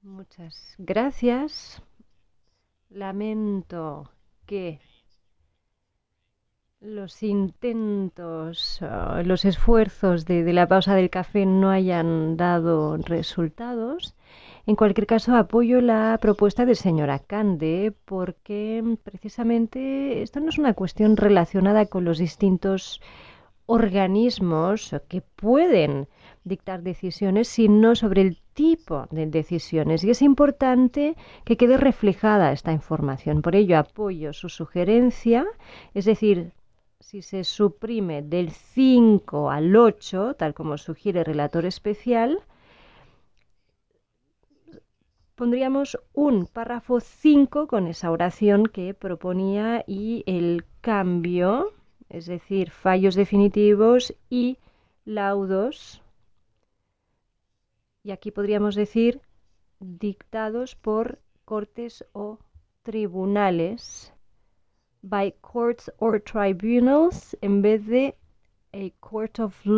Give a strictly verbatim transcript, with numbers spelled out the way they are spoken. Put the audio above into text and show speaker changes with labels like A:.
A: Muchas gracias. Lamento que los intentos, ah, los esfuerzos de, de la pausa del café no hayan dado resultados. En cualquier caso, apoyo la propuesta de señora Cande porque precisamente esto no es una cuestión relacionada con los distintos organismos que pueden dictar decisiones, sino sobre el tipo de decisiones. Y es importante que quede reflejada esta información. Por ello, apoyo su sugerencia, es decir, si se suprime del cinco al ocho, tal como sugiere el relator especial, pondríamos un párrafo cinco con esa oración que proponía y el cambio, es decir, fallos definitivos y laudos. Y aquí podríamos decir dictados por cortes o tribunales, by courts or tribunals, en vez de a court of